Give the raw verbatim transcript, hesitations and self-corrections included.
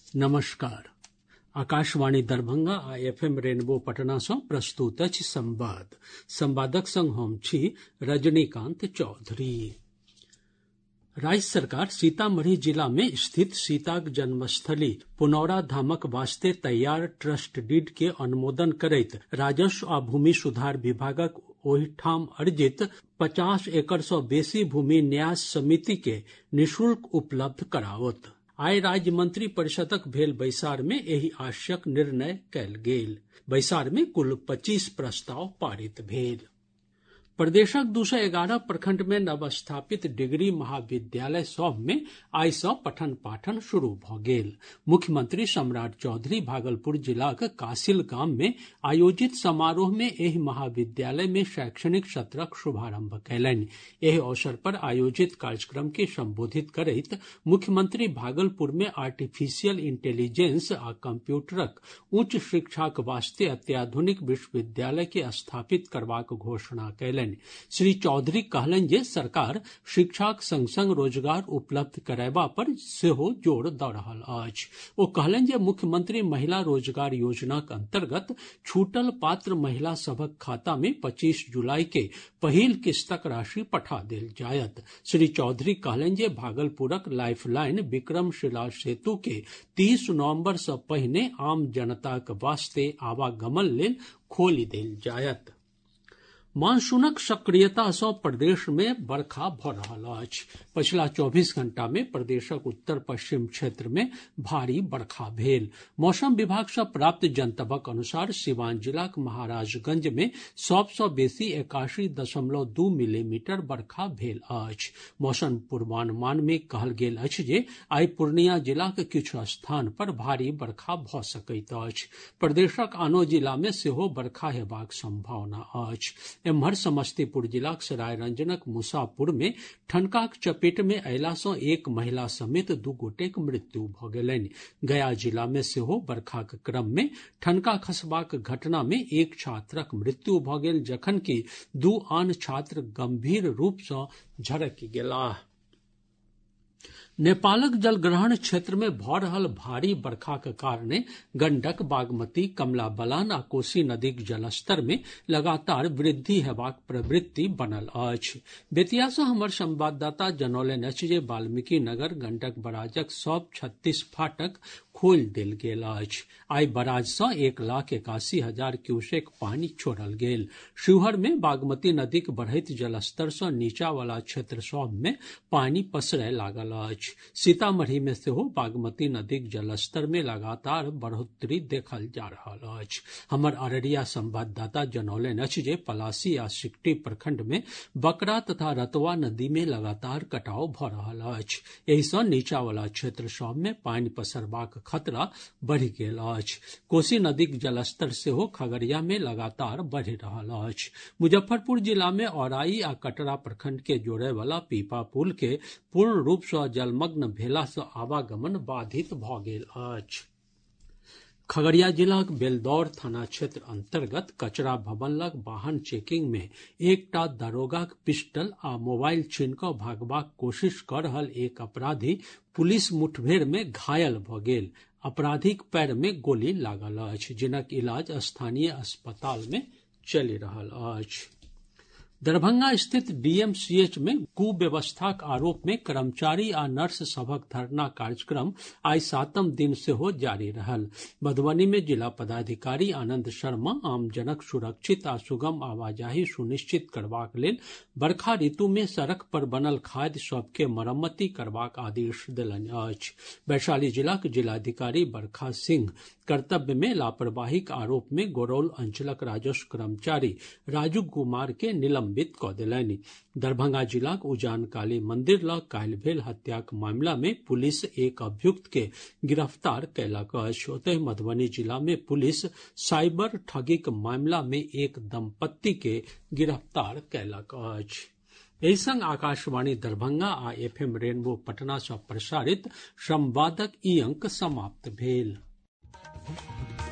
नमस्कार। आकाशवाणी दरभंगा आ F M rainbow Patna सँ प्रस्तुत अछि संवाद। संवादक संग हम छी रजनीकांत चौधरी। राज्य सरकार सीतामढ़ी जिला में स्थित सीताक जन्मस्थली पुनौरा धामक वास्ते तैयार ट्रस्ट डीड के अनुमोदन करैत राजस्व आ भूमि सुधार विभागक ओहिठाम अर्जित पचास एकड़ सँ बेसी भूमि न्यास समिति के निःशुल्क उपलब्ध कराओत। आइ राज्य मंत्री परिषदक भेल बैसार में एहि आशयक निर्णय कयल गेल। बैसार में कुल पच्चीस प्रस्ताव पारित भेल। प्रदेशक दू सय एगारह प्रखंड में नवस्थापित डिग्री महाविद्यालय सभ में आइ सँ पठन पाठन शुरू भऽ गेल। मुख्यमंत्री सम्राट चौधरी भागलपुर जिलाक कासिल गाम में आयोजित समारोह में एहि महाविद्यालय में शैक्षणिक सत्रक शुभारंभ कयलनि। एहि अवसर पर आयोजित कार्यक्रम के संबोधित करैत मुख्यमंत्री भागलपुर में आर्टिफिशियल इंटेलिजेंस आ कंप्यूटरक उच्च शिक्षाक वास्ते अत्याधुनिक विश्वविद्यालय के स्थापित करबाक घोषणा कयलनि। श्री चौधरी कहलनि जे सरकार शिक्षाक संग संग रोजगार उपलब्ध करयबा पर सेहो जोर दऽ रहल अछि। ओ कहलनि जे मुख्यमंत्री महिला रोजगार योजनाक अंतर्गत छूटल पात्र महिला सभक खाता में पच्चीस जुलाई के पहिल किस्तक राशि पठा देल जायत। श्री चौधरी कहलनि जे भागलपुरक लाइफलाइन विक्रमशिला सेतु के तीस नवंबर सँ पहिने आम जनताक वास्ते आवागमन लेल खोलि देल जायत। मानसूनक सक्रियता सँ प्रदेश में बरखा भऽ रहल अछि। पछिला चौबीस घंटा में प्रदेशक उत्तर पश्चिम क्षेत्र में भारी बरखा भेल। मौसम विभाग सँ प्राप्त जनतबक अनुसार सिवान जिलाक महाराजगंज में सभ सँ बेसी एकासी दशमलव दू मिलीमीटर बरखा भेल अछि। मौसम पूर्वानुमान में कहल गेल अछि जे आइ पूर्णिया जिलाक किछु स्थान पर भारी बरखा भऽ सकैत अछि। प्रदेशक आनो जिला में सेहो बरखा हेबाक संभावना अछि। एम्हर समस्तीपुर जिलाक सरायरंजनक मुसापुर में ठनकाक चपेट में अयला सँ एक महिला समेत दू गोटेक मृत्यु भऽ गेलनि। गया जिला में सेहो बरखाक क्रम में ठनका खसबाक घटना में एक छात्रक मृत्यु भऽ गेल, जखनकि दू आन छात्र गंभीर रूप सँ झरकि गेलाह। नेपालक जलग्रहण क्षेत्र में भऽ रहल भारी बरखाक कारणे गंडक, बागमती, कमला बलान आ कोसी नदीक जलस्तर में लगातार वृद्धि हेबाक प्रवृत्ति बनल अछि। बेतिया सँ हमर संवाददाता जनौलनि अछि जे वाल्मीकि नगर गंडक बराजक सभ छत्तीस फाटक खोलि देल गेल अछि। आइ बराज सँ एक लाख एकासी हजार क्यूसेक पानी छोड़ल गेल। शिवहर में बागमती नदीक बढ़ैत जलस्तर सँ नीचा वाला क्षेत्र सभ में पानी पसरय लागल अछि। सीतामढ़ी में सेहो बागमती नदीक जलस्तर में लगातार बढ़ोतरी देखल जा रहल अछि। हमर अररिया संवाददाता जनौलनि अछि जे पलासी आ सिकटी प्रखंड में बकरा तथा रतवा नदी में लगातार कटाव भऽ रहल अछि। एहि सँ नीचा वाला क्षेत्र सभ में पानी पसरबाक खतरा बढ़ि गेल अछि। कोसी नदीक जलस्तर सेहो खगड़िया में लगातार बढ़ि रहल अछि। मुजफ्फरपुर जिला में औराई आ कटरा प्रखंड के जोड़य वाला पीपा पुल के पूर्ण रूप सँ जलमग्न भेला सँ आवागमन बाधित भऽ गेल अछि। खगड़िया जिलाक बेलदौर थाना क्षेत्र अंतर्गत कचरा भवन लग वाहन चेकिंग में एकटा दारोगाक पिस्टल आ मोबाइल छीन कऽ भागबाक कोशिश कऽ रहल एक अपराधी पुलिस मुठभेड़ में घायल भऽ गेल। अपराधीक पैर में गोली लागल अछि, जिनक इलाज स्थानीय अस्पताल में चलि रहल अछि। दरभंगा स्थित डीएमसीएच में कुव्यवस्थाक आरोप में कर्मचारी आ नर्स सभक धरना कार्यक्रम आइ सातम दिन सेहो जारी रहल। मधुबनी में जिला पदाधिकारी आनंद शर्मा आम जनक सुरक्षित आ सुगम आवाजाही सुनिश्चित करबाक लेल बरखा ऋतु में सड़क पर बनल खाधि सभ के मरम्मति करबाक आदेश देलनि अछि। वैशाली जिलाक जिलाधिकारी बरखा सिंह कर्तव्य में लापरवाहीक आरोप में गोरौल अंचलक राजस्व कर्मचारी राजू कुमार के निलंबित कऽ देलनि। दरभंगा जिलाक उजान काली मंदिर लग काल्हि भेल हत्याक मामिला में पुलिस एक अभियुक्त के गिरफ्तार कयलक अछि। ओतहि मधुबनी जिला में पुलिस साइबर ठगीक मामिला में एक दंपत्ति के गिरफ्तार कयलक अछि। एहि संग आकाशवाणी दरभंगा आ एफएम रेनबो पटना सँ प्रसारित संवादक ई अंक समाप्त भेल।